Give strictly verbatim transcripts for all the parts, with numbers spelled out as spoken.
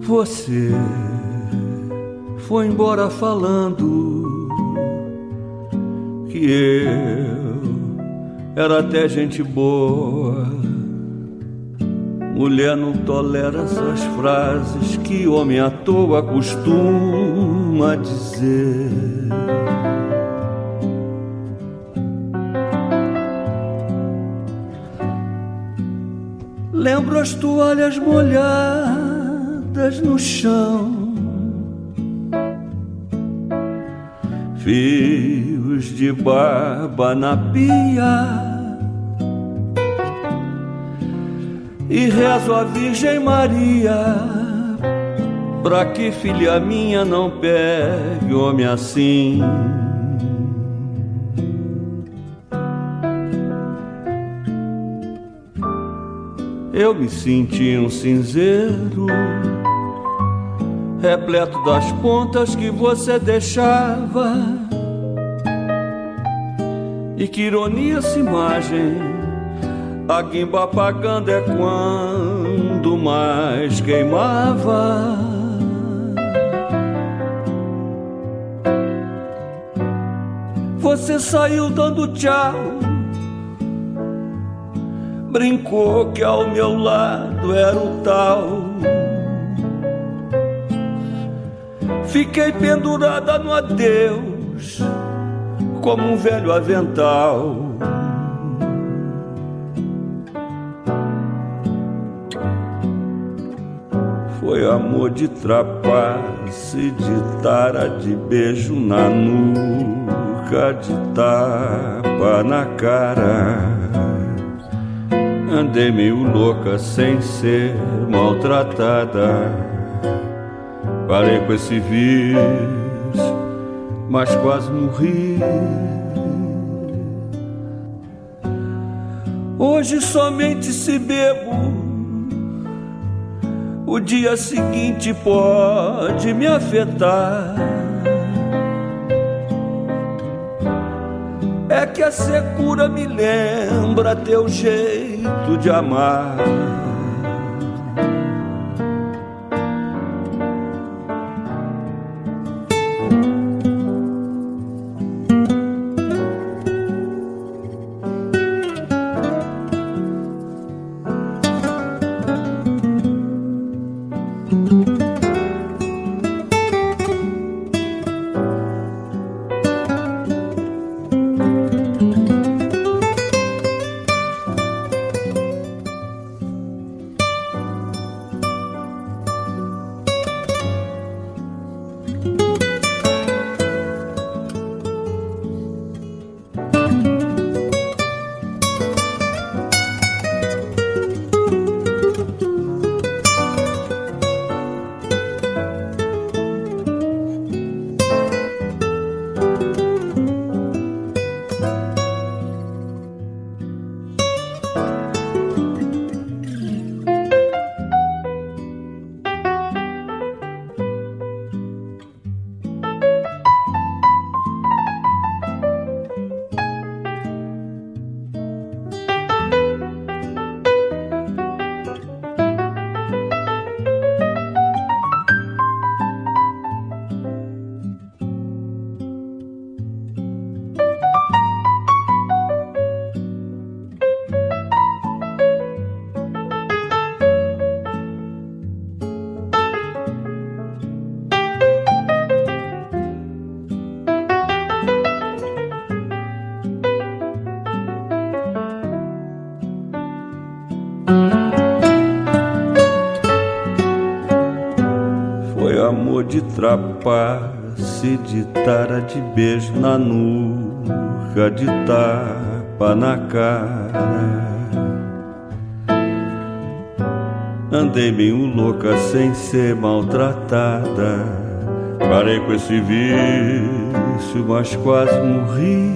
Você foi embora falando que eu era até gente boa. Mulher não tolera essas frases que homem à toa costuma dizer. Lembro as toalhas molhadas no chão, fios de barba na pia, e rezo a Virgem Maria pra que filha minha não pegue homem assim. Eu me senti um cinzeiro, repleto das pontas que você deixava. E que ironia essa imagem, a guimba apagando é quando mais queimava. Você saiu dando tchau, brincou que ao meu lado era o tal. Fiquei pendurada no adeus, como um velho avental. Foi amor de trapace, de tara, de beijo na nuca, de tapa na cara. Andei meio louca sem ser maltratada. Parei com esse vírus, mas quase morri. Hoje somente se bebo, o dia seguinte pode me afetar. É que a secura me lembra teu jeito de amar. De trapace, de tara, de beijo na nuca, de tapa na cara. Andei meio louca sem ser maltratada. Parei com esse vício, mas quase morri.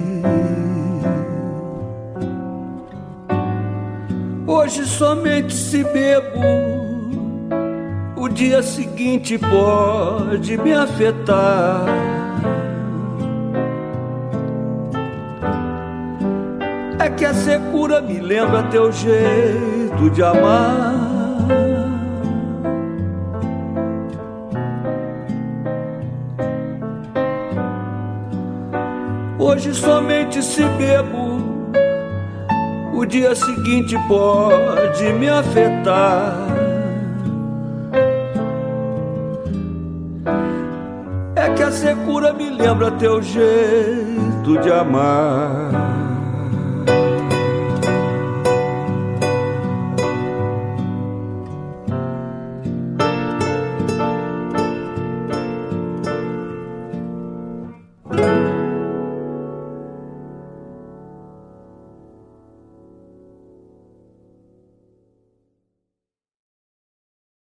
Hoje somente se bebo, o dia seguinte pode me afetar. É que a secura me lembra teu jeito de amar. hoje somente se bebo, o dia seguinte pode me afetar. É que a secura me lembra teu jeito de amar.